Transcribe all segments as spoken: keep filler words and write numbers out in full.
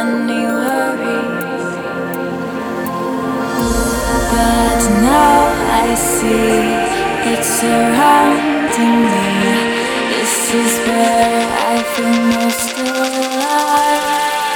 any worries. But now I see it surrounding me. This is where I feel most alive.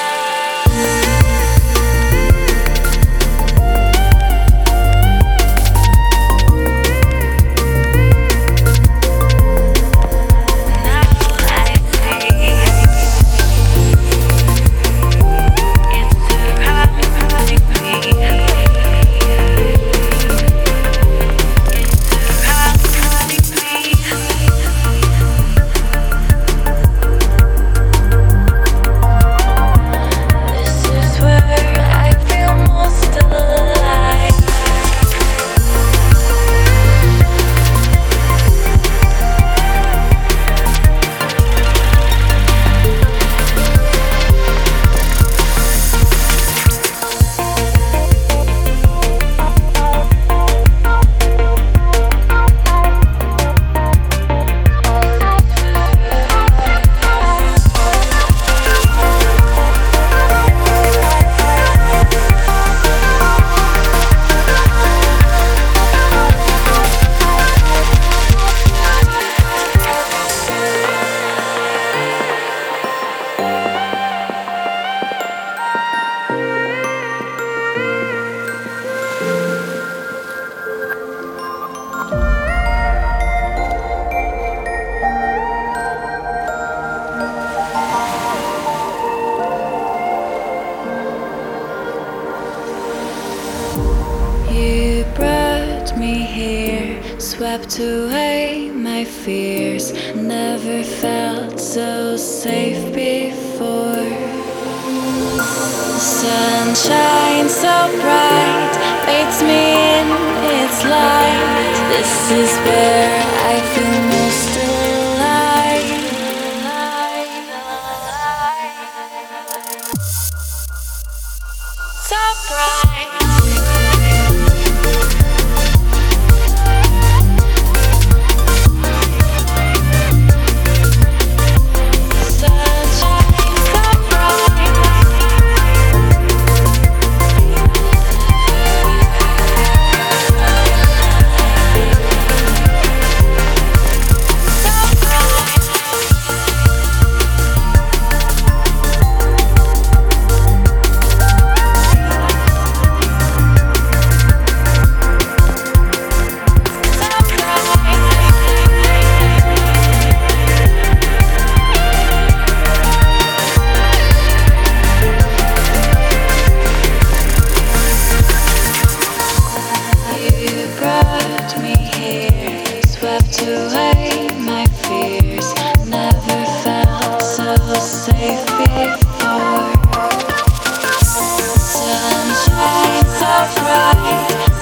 You brought me here, swept away my fears. Never felt so safe before. Sunshine so bright, bathes me in its light. This is where I feel most alive. So bright. Swept away my fears. Never felt so safe before. Sunshine so bright,